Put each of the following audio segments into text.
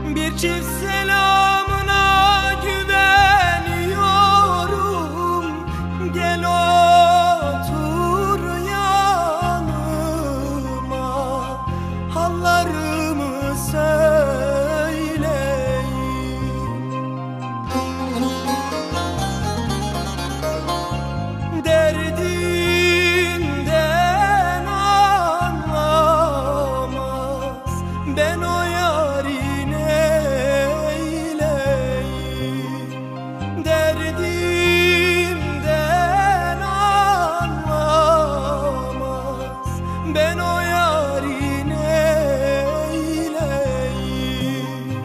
Bir çift selamına güveniyorum. Gel otur yanıma, hallarımı söyleyeyim. Derdimden anlamaz, ben o yarin eyleyim. Derdimden anlamaz, ben o yarin eyleyim.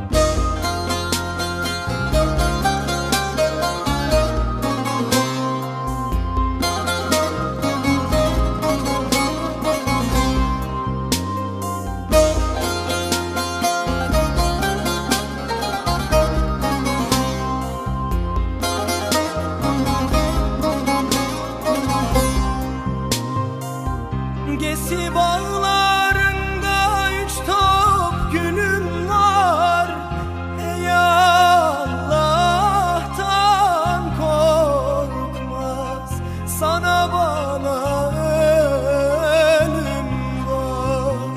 Gesi bağlarında 3 top gülüm var. Ey Allah'tan korkmaz, sana bana ölüm var.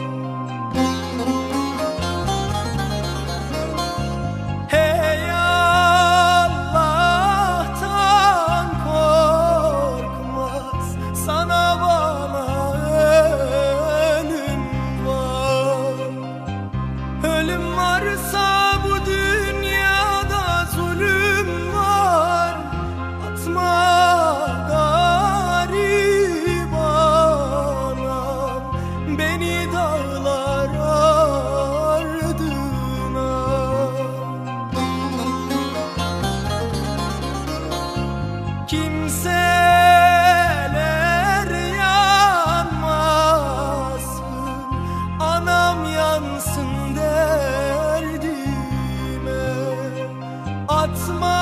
Hey Allah'tan korkmaz, sana bana ölüm varsa bu dünyada zulüm var. Atma garip anam beni dağlar ardına. Kimseler yanmasın, anam yansın derdime. Atma